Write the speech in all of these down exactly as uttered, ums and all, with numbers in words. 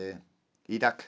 de Irak.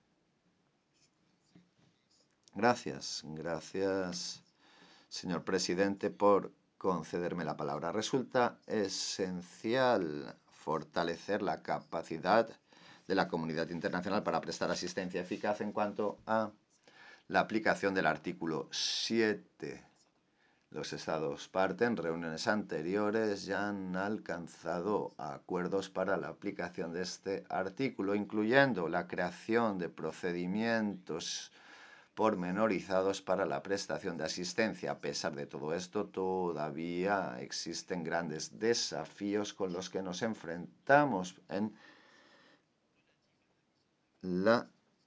Gracias, gracias, señor presidente, por concederme la palabra. Resulta esencial fortalecer la capacidad de la comunidad internacional para prestar asistencia eficaz en cuanto a la aplicación del artículo siete. Los Estados parte en reuniones anteriores ya han alcanzado acuerdos para la aplicación de este artículo, incluyendo la creación de procedimientos pormenorizados para la prestación de asistencia. A pesar de todo esto, todavía existen grandes desafíos con los que nos enfrentamos en la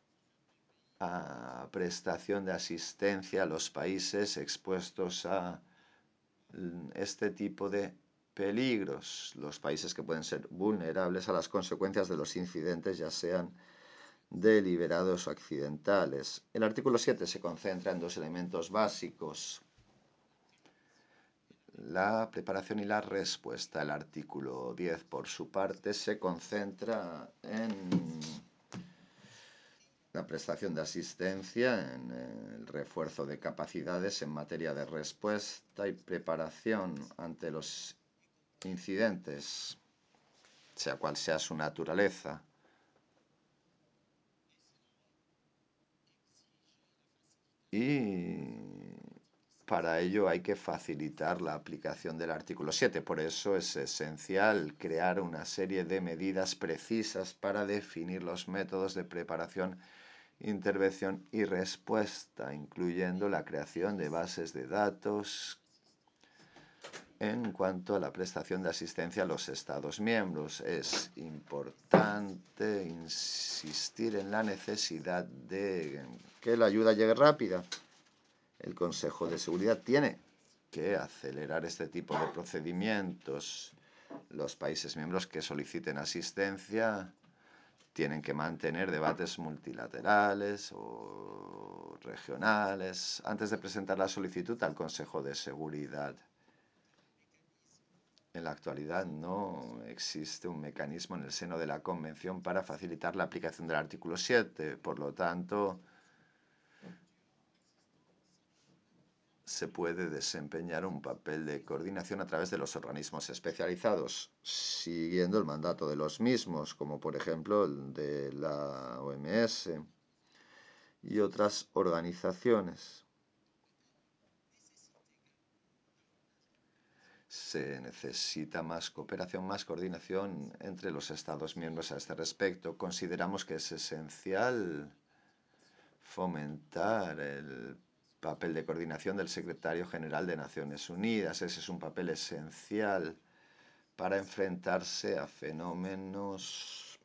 a prestación de asistencia a los países expuestos a este tipo de peligros, los países que pueden ser vulnerables a las consecuencias de los incidentes, ya sean deliberados o accidentales. El artículo siete se concentra en dos elementos básicos: la preparación y la respuesta. El artículo diez, por su parte, se concentra en la prestación de asistencia, en el refuerzo de capacidades en materia de respuesta y preparación ante los incidentes, sea cual sea su naturaleza. Y para ello hay que facilitar la aplicación del artículo siete. Por eso es esencial crear una serie de medidas precisas para definir los métodos de preparación, intervención y respuesta, incluyendo la creación de bases de datos en cuanto a la prestación de asistencia a los Estados miembros. Es importante insistir en la necesidad de que la ayuda llegue rápida. El Consejo de Seguridad tiene que acelerar este tipo de procedimientos. Los países miembros que soliciten asistencia tienen que mantener debates multilaterales o regionales antes de presentar la solicitud al Consejo de Seguridad. En la actualidad no existe un mecanismo en el seno de la Convención para facilitar la aplicación del artículo siete. Por lo tanto, se puede desempeñar un papel de coordinación a través de los organismos especializados, siguiendo el mandato de los mismos, como por ejemplo el de la O M S y otras organizaciones. Se necesita más cooperación, más coordinación entre los Estados miembros a este respecto. Consideramos que es esencial fomentar el papel de coordinación del Secretario General de Naciones Unidas. Ese es un papel esencial para enfrentarse a fenómenos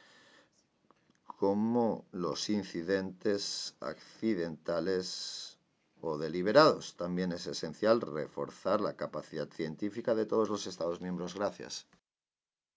como los incidentes accidentales o deliberados. También es esencial reforzar la capacidad científica de todos los Estados miembros. Gracias.